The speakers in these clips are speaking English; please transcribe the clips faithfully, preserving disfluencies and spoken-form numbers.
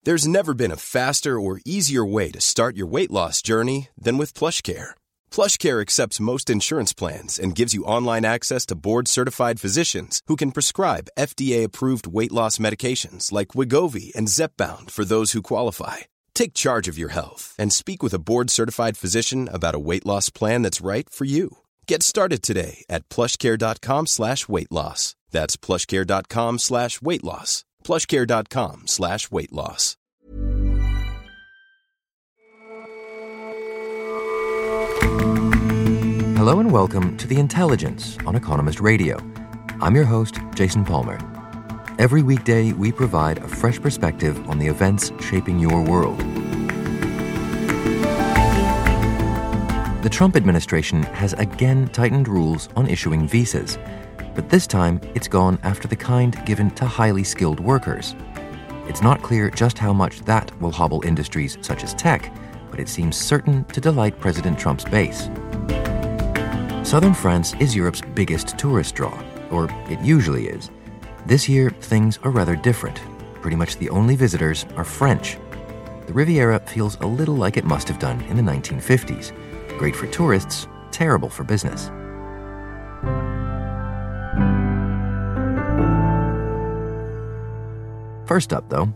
There's never been a faster or easier way to start your weight loss journey than with PlushCare. PlushCare accepts most insurance plans and gives you online access to board-certified physicians who can prescribe F D A-approved weight loss medications like Wegovy and Zepbound for those who qualify. Take charge of your health and speak with a board-certified physician about a weight loss plan that's right for you. Get started today at plushcare.com slash weight loss. That's plushcare.com slash weight loss. plushcare.com slash weight loss. Hello and welcome to The Intelligence on Economist Radio. I'm your host, Jason Palmer. Every weekday, we provide a fresh perspective on the events shaping your world. The Trump administration has again tightened rules on issuing visas, but this time it's gone after the kind given to highly skilled workers. It's not clear just how much that will hobble industries such as tech, but it seems certain to delight President Trump's base. Southern France is Europe's biggest tourist draw, or it usually is. This year, things are rather different. Pretty much the only visitors are French. The Riviera feels a little like it must have done in the nineteen fifties. Great for tourists, terrible for business. First up, though,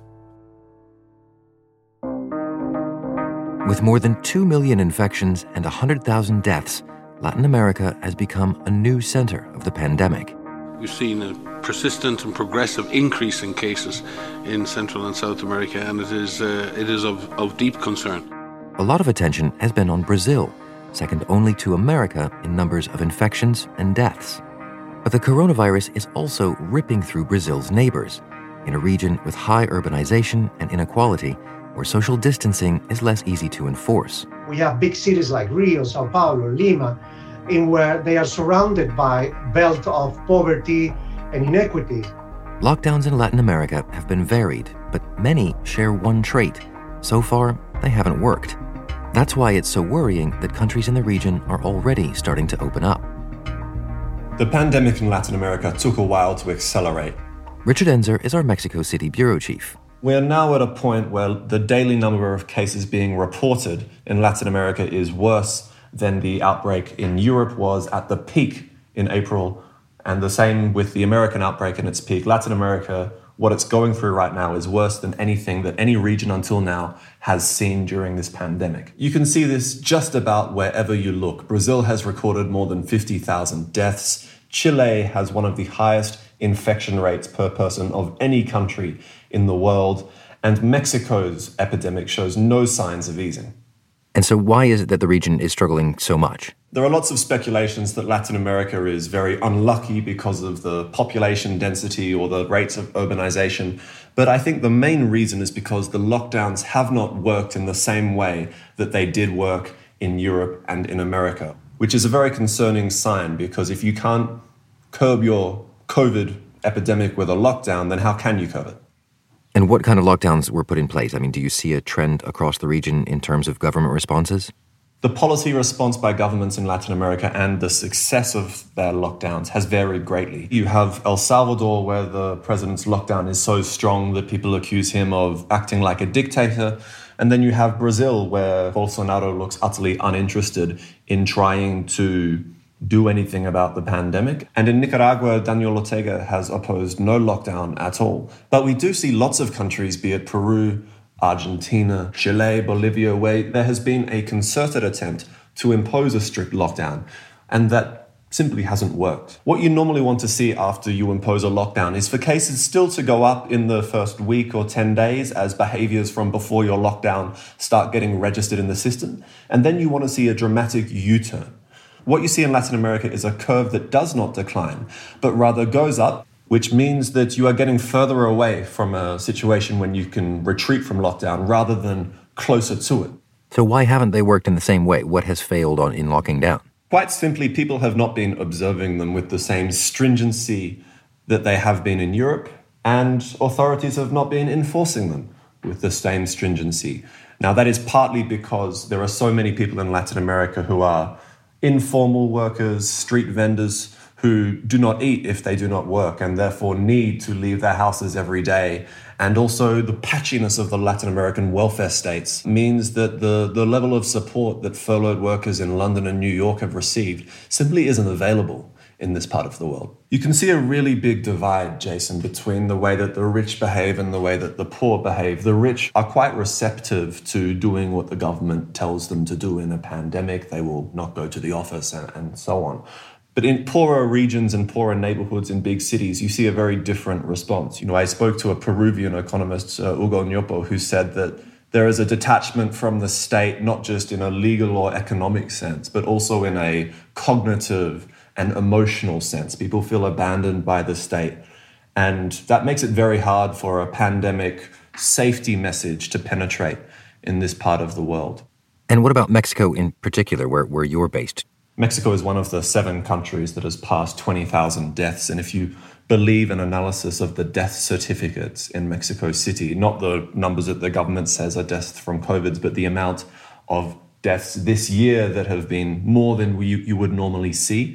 with more than two million infections and one hundred thousand deaths, Latin America has become a new center of the pandemic. We've seen a persistent and progressive increase in cases in Central and South America, and it is uh, it is of, of deep concern. A lot of attention has been on Brazil, second only to America in numbers of infections and deaths. But the coronavirus is also ripping through Brazil's neighbors, in a region with high urbanization and inequality, where social distancing is less easy to enforce. We have big cities like Rio, Sao Paulo, Lima, in where they are surrounded by belt of poverty and inequity. Lockdowns in Latin America have been varied, but many share one trait. So far, they haven't worked. That's why it's so worrying that countries in the region are already starting to open up. The pandemic in Latin America took a while to accelerate. Richard Enzer is our Mexico City bureau chief. We're now at a point where the daily number of cases being reported in Latin America is worse than the outbreak in Europe was at the peak in April, and the same with the American outbreak in its peak. Latin America, what it's going through right now is worse than anything that any region until now has seen during this pandemic. You can see this just about wherever you look. Brazil has recorded more than fifty thousand deaths. Chile has one of the highest infection rates per person of any country in the world, and Mexico's epidemic shows no signs of easing. And so why is it that the region is struggling so much? There are lots of speculations that Latin America is very unlucky because of the population density or the rates of urbanization. But I think the main reason is because the lockdowns have not worked in the same way that they did work in Europe and in America, which is a very concerning sign, because if you can't curb your COVID epidemic with a lockdown, then how can you curb it? And what kind of lockdowns were put in place? I mean, do you see a trend across the region in terms of government responses? The policy response by governments in Latin America and the success of their lockdowns has varied greatly. You have El Salvador, where the president's lockdown is so strong that people accuse him of acting like a dictator. And then you have Brazil, where Bolsonaro looks utterly uninterested in trying to do anything about the pandemic. And in Nicaragua, Daniel Ortega has opposed no lockdown at all. But we do see lots of countries, be it Peru, Argentina, Chile, Bolivia, where there has been a concerted attempt to impose a strict lockdown, and that simply hasn't worked. What you normally want to see after you impose a lockdown is for cases still to go up in the first week or ten days as behaviors from before your lockdown start getting registered in the system. And then you want to see a dramatic U-turn. What you see in Latin America is a curve that does not decline, but rather goes up, which means that you are getting further away from a situation when you can retreat from lockdown rather than closer to it. So why haven't they worked in the same way? What has failed on in locking down? Quite simply, people have not been observing them with the same stringency that they have been in Europe, and authorities have not been enforcing them with the same stringency. Now, that is partly because there are so many people in Latin America who are informal workers, street vendors, who do not eat if they do not work and therefore need to leave their houses every day and also the patchiness of the Latin American welfare states means that the, the level of support that furloughed workers in London and New York have received simply isn't available in this part of the world. You can see a really big divide, Jason, between the way that the rich behave and the way that the poor behave. The rich are quite receptive to doing what the government tells them to do in a pandemic. They will not go to the office and, and so on. But in poorer regions and poorer neighborhoods in big cities, you see a very different response. You know, I spoke to a Peruvian economist, uh, Hugo Ñopo, who said that there is a detachment from the state, not just in a legal or economic sense, but also in a cognitive and emotional sense. People feel abandoned by the state. And that makes it very hard for a pandemic safety message to penetrate in this part of the world. And what about Mexico in particular, where, where you're based? Mexico is one of the seven countries that has passed twenty thousand deaths. And if you believe an analysis of the death certificates in Mexico City, not the numbers that the government says are deaths from COVID, but the amount of deaths this year that have been more than we, you would normally see,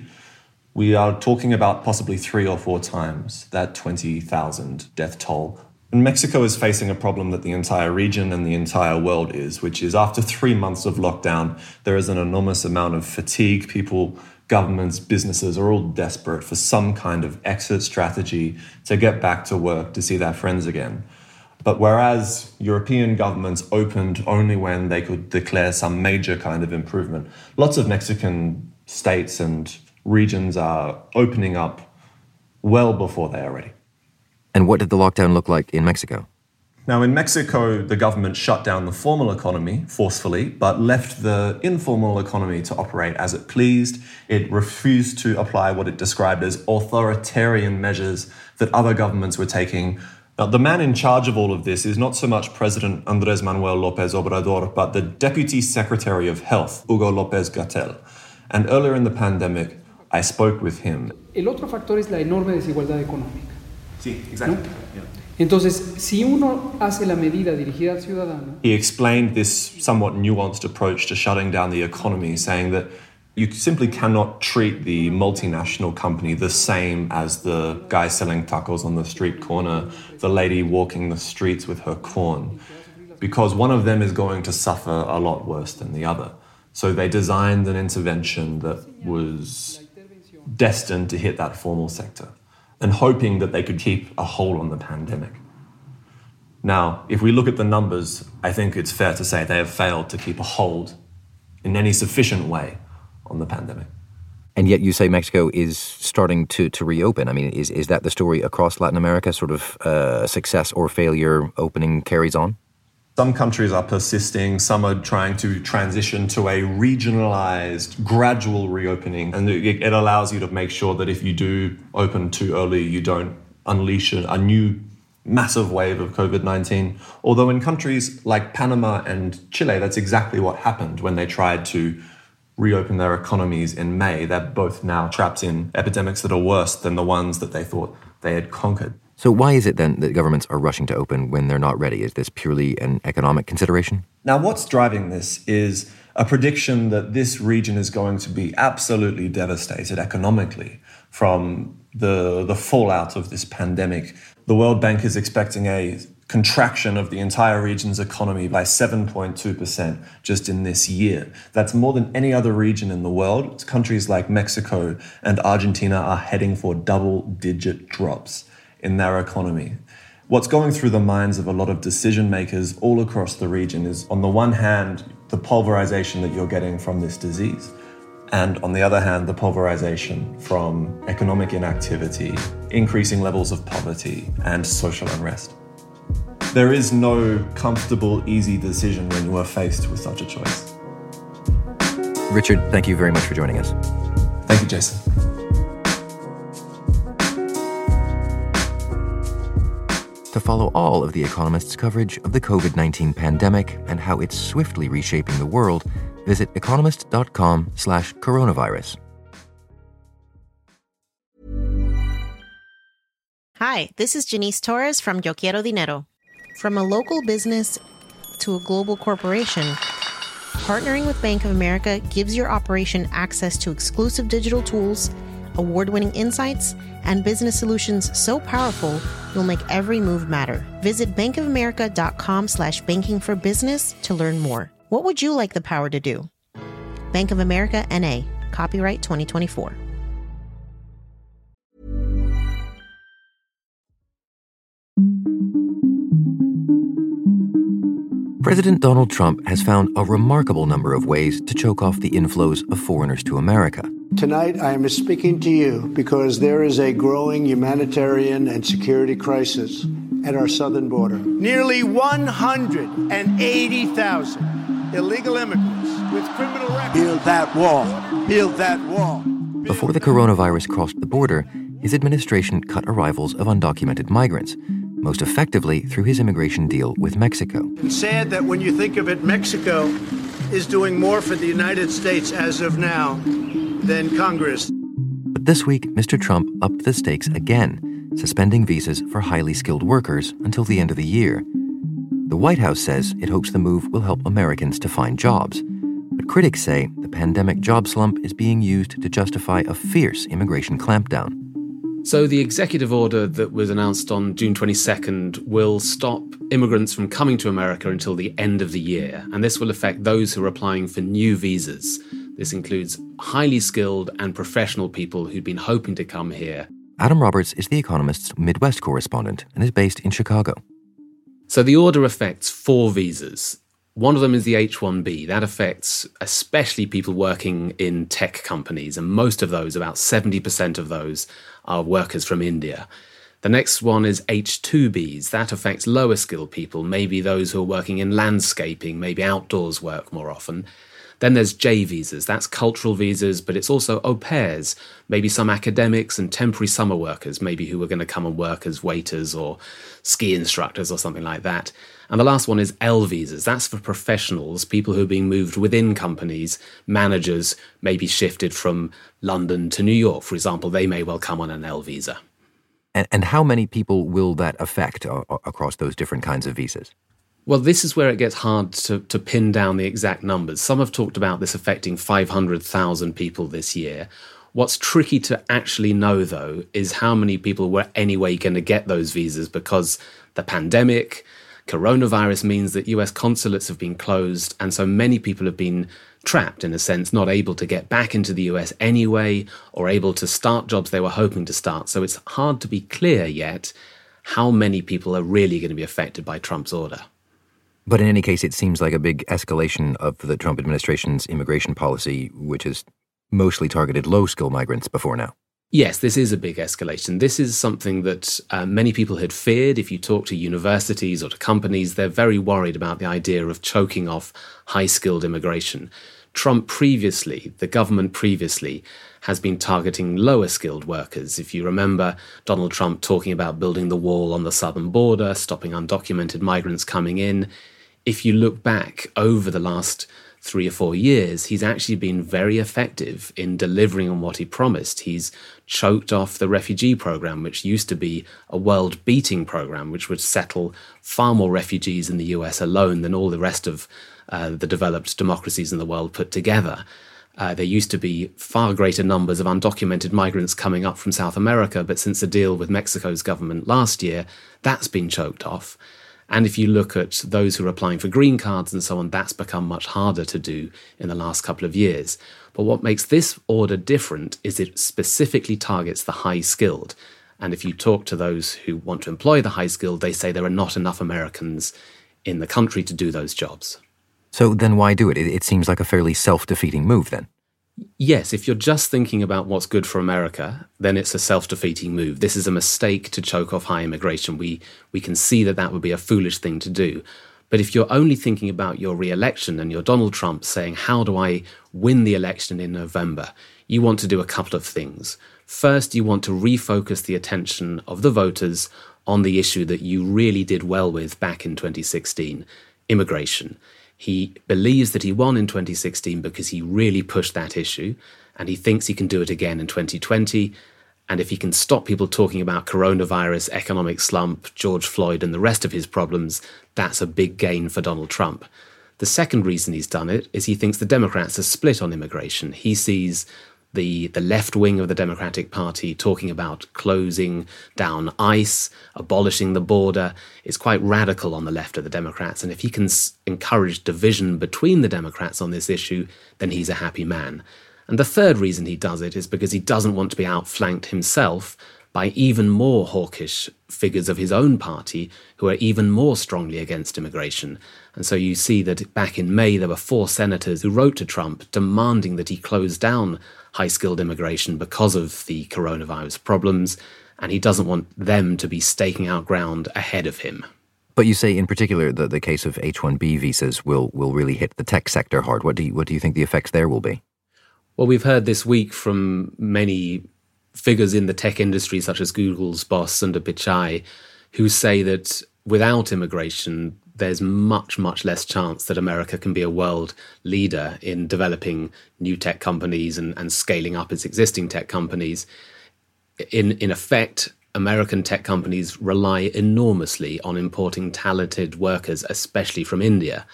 we are talking about possibly three or four times that twenty thousand death toll. And Mexico is facing a problem that the entire region and the entire world is, which is after three months of lockdown, there is an enormous amount of fatigue. People, governments, businesses are all desperate for some kind of exit strategy to get back to work, to see their friends again. But whereas European governments opened only when they could declare some major kind of improvement, lots of Mexican states and regions are opening up well before they are ready. And what did the lockdown look like in Mexico? Now, in Mexico, the government shut down the formal economy forcefully, but left the informal economy to operate as it pleased. It refused to apply what it described as authoritarian measures that other governments were taking. Now, the man in charge of all of this is not so much President Andrés Manuel López Obrador, but the Deputy Secretary of Health, Hugo López-Gatell. And earlier in the pandemic, I spoke with him. El otro factor es la enorme desigualdad económica. Sí, exactly. ¿No? Yeah. Entonces, si uno hace la medida dirigida al ciudadano... He explained this somewhat nuanced approach to shutting down the economy, saying that you simply cannot treat the multinational company the same as the guy selling tacos on the street corner, the lady walking the streets with her corn, because one of them is going to suffer a lot worse than the other. So they designed an intervention that was destined to hit that formal sector, and hoping that they could keep a hold on the pandemic. Now, if we look at the numbers, I think it's fair to say they have failed to keep a hold in any sufficient way on the pandemic. And yet you say Mexico is starting to, to reopen. I mean, is, is that the story across Latin America, sort of uh, success or failure opening carries on? Some countries are persisting, some are trying to transition to a regionalized, gradual reopening. And it allows you to make sure that if you do open too early, you don't unleash a new massive wave of COVID nineteen. Although in countries like Panama and Chile, that's exactly what happened when they tried to reopen their economies in May. They're both now trapped in epidemics that are worse than the ones that they thought they had conquered. So why is it then that governments are rushing to open when they're not ready? Is this purely an economic consideration? Now, what's driving this is a prediction that this region is going to be absolutely devastated economically from the, the fallout of this pandemic. The World Bank is expecting a contraction of the entire region's economy by seven point two percent just in this year. That's more than any other region in the world. Countries like Mexico and Argentina are heading for double-digit drops in their economy. What's going through the minds of a lot of decision makers all across the region is, on the one hand, the pulverization that you're getting from this disease, and on the other hand, the pulverization from economic inactivity, increasing levels of poverty, and social unrest. There is no comfortable, easy decision when you are faced with such a choice. Richard, thank you very much for joining us. Thank you, Jason. To follow all of The Economist's coverage of the COVID nineteen pandemic and how it's swiftly reshaping the world, visit economist.com slash coronavirus. Hi, this is Janice Torres from Yo Quiero Dinero. From a local business to a global corporation, partnering with Bank of America gives your operation access to exclusive digital tools, award-winning insights, and business solutions so powerful, you'll make every move matter. Visit bankofamerica.com slash banking for business to learn more. What would you like the power to do? Bank of America, N A. Copyright twenty twenty-four. President Donald Trump has found a remarkable number of ways to choke off the inflows of foreigners to America. Tonight, I am speaking to you because there is a growing humanitarian and security crisis at our southern border. Nearly one hundred eighty thousand illegal immigrants with criminal records. Build that wall. Build that wall. Before the coronavirus crossed the border, his administration cut arrivals of undocumented migrants, most effectively through his immigration deal with Mexico. It's sad that when you think of it, Mexico is doing more for the United States as of now than Congress. But this week, Mister Trump upped the stakes again, suspending visas for highly skilled workers until the end of the year. The White House says it hopes the move will help Americans to find jobs. But critics say the pandemic job slump is being used to justify a fierce immigration clampdown. So the executive order that was announced on June twenty-second will stop immigrants from coming to America until the end of the year, and this will affect those who are applying for new visas. This includes highly skilled and professional people who've been hoping to come here. Adam Roberts is The Economist's Midwest correspondent and is based in Chicago. So the order affects four visas. One of them is the H one B. That affects especially people working in tech companies, and most of those, about seventy percent of those, are workers from India. The next one is H two Bs. That affects lower skilled people, maybe those who are working in landscaping, maybe outdoors work more often. Then there's J visas. That's cultural visas, but it's also au pairs, maybe some academics and temporary summer workers, maybe who are going to come and work as waiters or ski instructors or something like that. And the last one is L visas. That's for professionals, people who are being moved within companies, managers, maybe shifted from London to New York, for example. They may well come on an L visa. And, and how many people will that affect uh, across those different kinds of visas? Well, this is where it gets hard to, to pin down the exact numbers. Some have talked about this affecting five hundred thousand people this year. What's tricky to actually know, though, is how many people were anyway going to get those visas, because the pandemic, coronavirus means that U S consulates have been closed, and so many people have been trapped, in a sense, not able to get back into the U S anyway, or able to start jobs they were hoping to start. So it's hard to be clear yet how many people are really going to be affected by Trump's order. But in any case, it seems like a big escalation of the Trump administration's immigration policy, which has mostly targeted low-skill migrants before now. Yes, this is a big escalation. This is something that uh, many people had feared. If you talk to universities or to companies, they're very worried about the idea of choking off high-skilled immigration. Trump previously, the government previously, has been targeting lower-skilled workers. If you remember Donald Trump talking about building the wall on the southern border, stopping undocumented migrants coming in, if you look back over the last three or four years, he's actually been very effective in delivering on what he promised. He's choked off the refugee program, which used to be a world-beating program, which would settle far more refugees in the U S alone than all the rest of uh, the developed democracies in the world put together. Uh, there used to be far greater numbers of undocumented migrants coming up from South America, but since the deal with Mexico's government last year, that's been choked off. And if you look at those who are applying for green cards and so on, that's become much harder to do in the last couple of years. But what makes this order different is it specifically targets the high-skilled. And if you talk to those who want to employ the high-skilled, they say there are not enough Americans in the country to do those jobs. So then why do it? It, it seems like a fairly self-defeating move then. Yes, if you're just thinking about what's good for America, then it's a self-defeating move. This is a mistake to choke off high immigration. We we can see that that would be a foolish thing to do. But if you're only thinking about your re-election and you're Donald Trump saying, how do I win the election in November? You want to do a couple of things. First, you want to refocus the attention of the voters on the issue that you really did well with back in twenty sixteen, immigration. He believes that he won in twenty sixteen because he really pushed that issue, and he thinks he can do it again in twenty twenty. And if he can stop people talking about coronavirus, economic slump, George Floyd, and the rest of his problems, that's a big gain for Donald Trump. The second reason he's done it is he thinks the Democrats are split on immigration. He sees the, the left wing of the Democratic Party talking about closing down ICE, abolishing the border. It's quite radical on the left of the Democrats. And if he can s- encourage division between the Democrats on this issue, then he's a happy man. And the third reason he does it is because he doesn't want to be outflanked himself by even more hawkish figures of his own party who are even more strongly against immigration. And so you see that back in May, there were four senators who wrote to Trump demanding that he close down high-skilled immigration because of the coronavirus problems, and he doesn't want them to be staking out ground ahead of him. But you say in particular that the case of H one B visas will, will really hit the tech sector hard. What do you, what do you think the effects there will be? Well, we've heard this week from many figures in the tech industry, such as Google's boss, Sundar Pichai, who say that without immigration, there's much, much less chance that America can be a world leader in developing new tech companies and, and scaling up its existing tech companies. In, in effect, American tech companies rely enormously on importing talented workers, especially from India,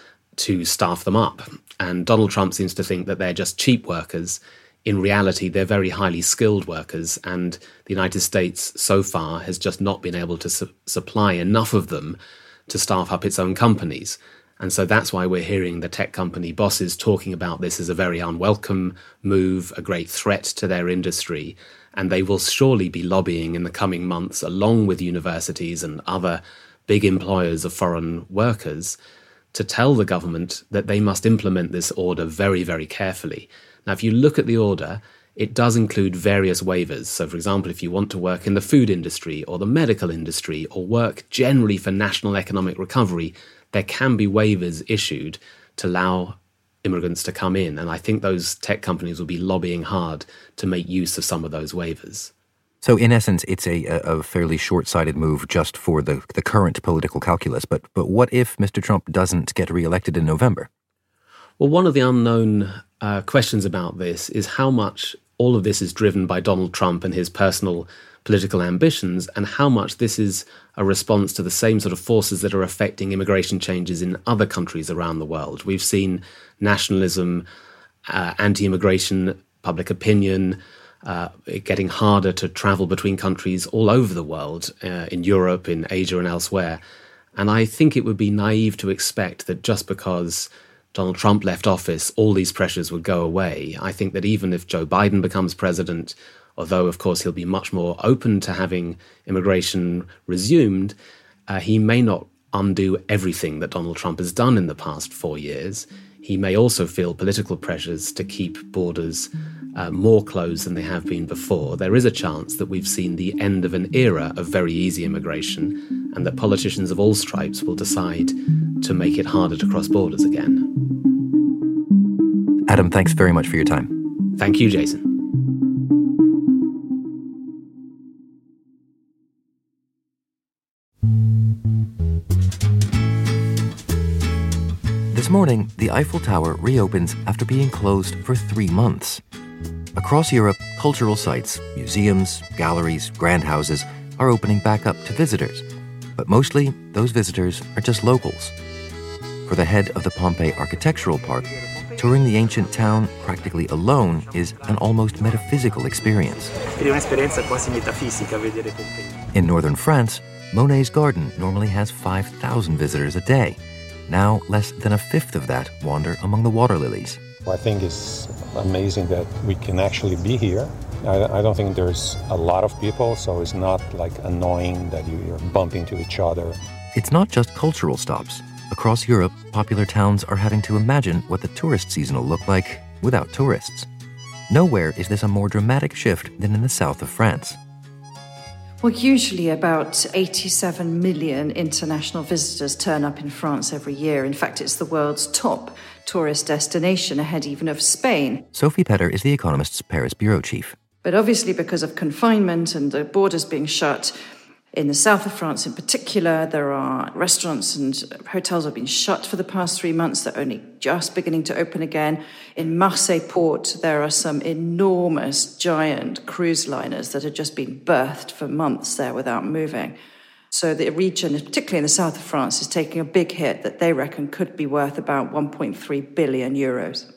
to staff them up. And Donald Trump seems to think that they're just cheap workers. In reality, they're very highly skilled workers, and the United States so far has just not been able to su- supply enough of them to staff up its own companies. And so that's why we're hearing the tech company bosses talking about this as a very unwelcome move, a great threat to their industry. And they will surely be lobbying in the coming months, along with universities and other big employers of foreign workers, to tell the government that they must implement this order very, very carefully. Now, if you look at the order, it does include various waivers. So, for example, if you want to work in the food industry or the medical industry or work generally for national economic recovery, there can be waivers issued to allow immigrants to come in. And I think those tech companies will be lobbying hard to make use of some of those waivers. So, in essence, it's a, a fairly short-sighted move just for the, the current political calculus. But, but what if Mister Trump doesn't get reelected in November? Well, one of the unknown uh, questions about this is how much all of this is driven by Donald Trump and his personal political ambitions, and how much this is a response to the same sort of forces that are affecting immigration changes in other countries around the world. We've seen nationalism, uh, anti-immigration, public opinion, uh, it getting harder to travel between countries all over the world, uh, in Europe, in Asia and elsewhere. And I think it would be naive to expect that just because Donald Trump left office, all these pressures would go away. I think that even if Joe Biden becomes president, although, of course, he'll be much more open to having immigration resumed, uh, he may not undo everything that Donald Trump has done in the past four years. He may also feel political pressures to keep borders uh, more closed than they have been before. There is a chance that we've seen the end of an era of very easy immigration, and that politicians of all stripes will decide to make it harder to cross borders again. Adam, thanks very much for your time. Thank you, Jason. This morning, the Eiffel Tower reopens after being closed for three months. Across Europe, cultural sites, museums, galleries, grand houses are opening back up to visitors. But mostly, those visitors are just locals. For the head of the Pompeii Architectural Park, touring the ancient town practically alone is an almost metaphysical experience. In northern France, Monet's garden normally has five thousand visitors a day. Now, less than a fifth of that wander among the water lilies. I think it's amazing that we can actually be here. I, I don't think there's a lot of people, so it's not like annoying that you're bumping into each other. It's not just cultural stops. Across Europe, popular towns are having to imagine what the tourist season will look like without tourists. Nowhere is this a more dramatic shift than in the south of France. Well, usually about eighty-seven million international visitors turn up in France every year. In fact, it's the world's top tourist destination, ahead even of Spain. Sophie Petter is The Economist's Paris bureau chief. But obviously, because of confinement and the borders being shut, in the south of France in particular, there are restaurants and hotels have been shut for the past three months. They're only just beginning to open again. In Marseille port, there are some enormous, giant cruise liners that have just been berthed for months there without moving. So the region, particularly in the south of France, is taking a big hit that they reckon could be worth about one point three billion euros.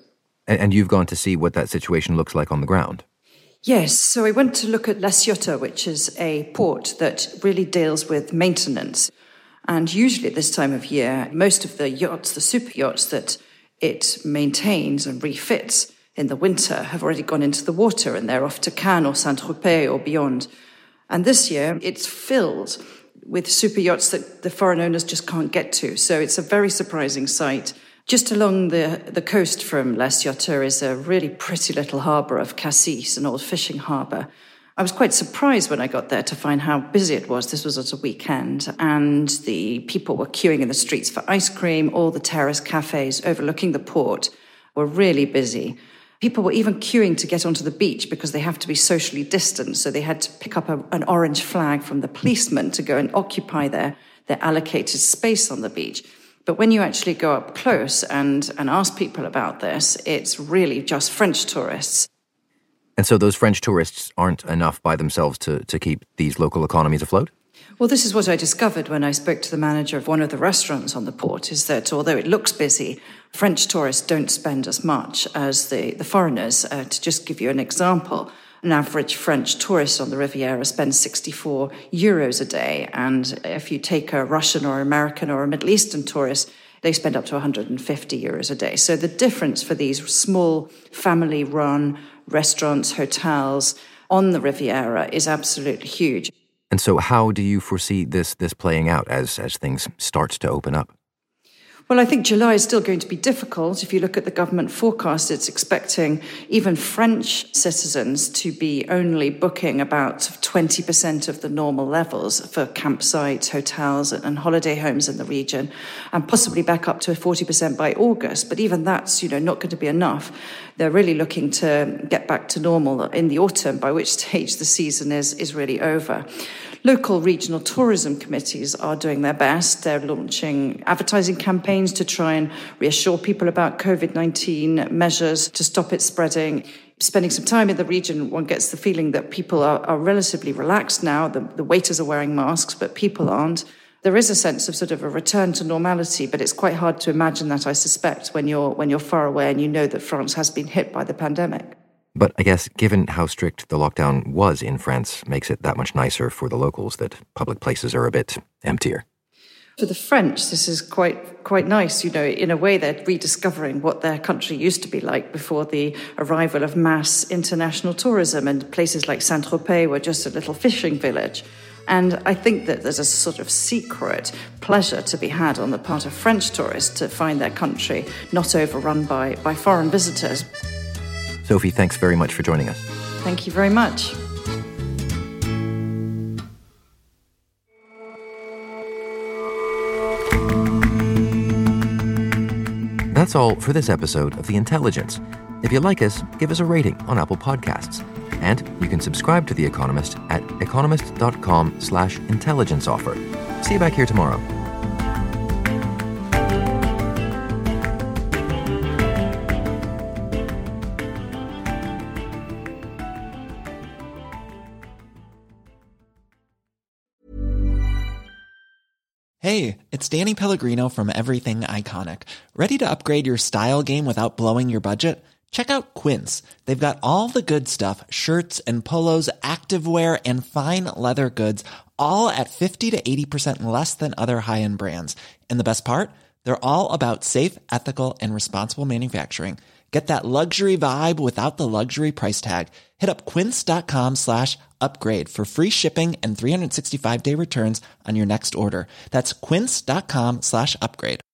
And, and you've gone to see what that situation looks like on the ground. Yes, so I went to look at La Ciotat, which is a port that really deals with maintenance. And usually at this time of year, most of the yachts, the super yachts that it maintains and refits in the winter have already gone into the water and they're off to Cannes or Saint-Tropez or beyond. And this year, it's filled with super yachts that the foreign owners just can't get to. So it's a very surprising sight. Just along the, the coast from La Ciotat is a really pretty little harbour of Cassis, an old fishing harbour. I was quite surprised when I got there to find how busy it was. This was at a weekend, and the people were queuing in the streets for ice cream. All the terrace cafes overlooking the port were really busy. People were even queuing to get onto the beach because they have to be socially distant, so they had to pick up a, an orange flag from the policeman to go and occupy their, their allocated space on the beach. But when you actually go up close and, and ask people about this, it's really just French tourists. And so those French tourists aren't enough by themselves to, to keep these local economies afloat? Well, this is what I discovered when I spoke to the manager of one of the restaurants on the port, is that although it looks busy, French tourists don't spend as much as the, the foreigners. Uh, to just give you an example, an average French tourist on the Riviera spends sixty-four euros a day. And if you take a Russian or American or a Middle Eastern tourist, they spend up to one hundred fifty euros a day. So the difference for these small family-run restaurants, hotels on the Riviera is absolutely huge. And so how do you foresee this this playing out as, as things start to open up? Well, I think July is still going to be difficult. If you look at the government forecast, it's expecting even French citizens to be only booking about twenty percent of the normal levels for campsites, hotels and holiday homes in the region, and possibly back up to forty percent by August. But even that's, you know, not going to be enough. They're really looking to get back to normal in the autumn, by which stage the season is, is really over. Local regional tourism committees are doing their best. They're launching advertising campaigns to try and reassure people about COVID nineteen measures to stop it spreading. Spending some time in the region, one gets the feeling that people are, are relatively relaxed now. The, the waiters are wearing masks, but people aren't. There is a sense of sort of a return to normality, but it's quite hard to imagine that, I suspect, when you're when you're far away and you know that France has been hit by the pandemic. But I guess given how strict the lockdown was in France, makes it that much nicer for the locals that public places are a bit emptier. For the French, this is quite quite nice. You know, in a way, they're rediscovering what their country used to be like before the arrival of mass international tourism, and places like Saint-Tropez were just a little fishing village. And I think that there's a sort of secret pleasure to be had on the part of French tourists to find their country not overrun by, by foreign visitors. Sophie, thanks very much for joining us. Thank you very much. That's all for this episode of The Intelligence. If you like us, give us a rating on Apple Podcasts. And you can subscribe to The Economist at economist.com slash intelligence offer. See you back here tomorrow. Hey, it's Danny Pellegrino from Everything Iconic. Ready to upgrade your style game without blowing your budget? Check out Quince. They've got all the good stuff, shirts and polos, activewear, and fine leather goods, all at fifty to eighty percent less than other high-end brands. And the best part? They're all about safe, ethical, and responsible manufacturing. Get that luxury vibe without the luxury price tag. Hit up quince.com slash upgrade for free shipping and three sixty-five day returns on your next order. That's quince.com slash upgrade.